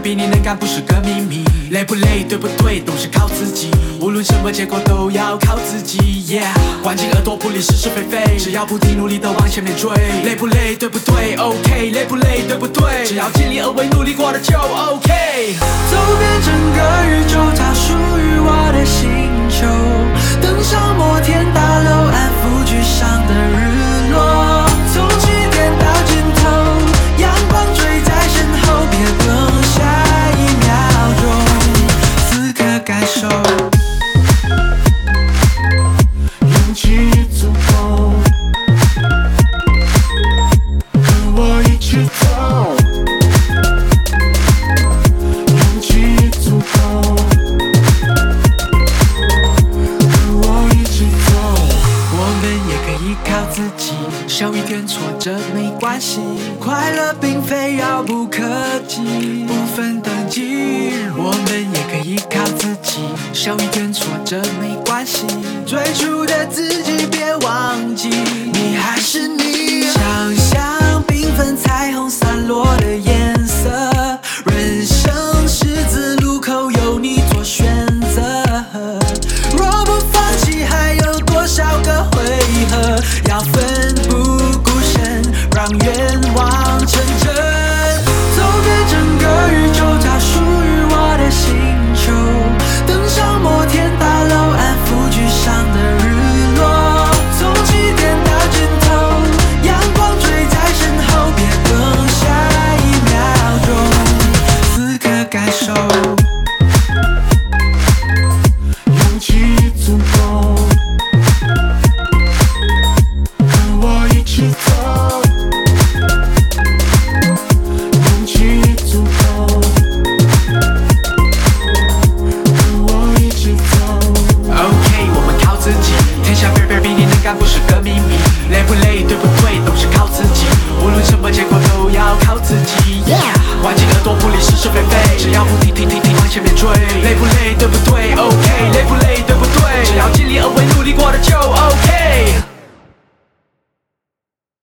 比你能干不是个秘密。累不累，对不对，都是靠自己。无论什么结果都要靠自己。Yeah， 关进耳朵不理是是非非，只要不停努力的往前面追。累不累，对不对 ？OK， 累不累，对不对？只要尽力而为，努力过的就 OK。 走遍整个宇宙，它属于我的星球。登上摩天大楼，安抚沮丧的日落。从起点到尽头，阳光追在身后，别等下一秒钟，此刻感受。 勇气足够，跟我一起走。勇气足够，跟我一起走。 我们也可以靠自己，受一点挫折没关系，快乐并非遥不可及，不分等级。我们也可以靠自己，受一点挫折没关系，最初的自己别忘记，你还是你。想象缤纷彩虹散落的颜色，人生十字路口有你做选择，若不放弃还有多少个回合，要奋不顾身让愿望成真。走遍整个宇宙，它属于我的星球。登上摩天大楼，安抚沮丧的日落。从起点到尽头，阳光追在身后，别等下一秒钟，此刻感受。 勇气足够。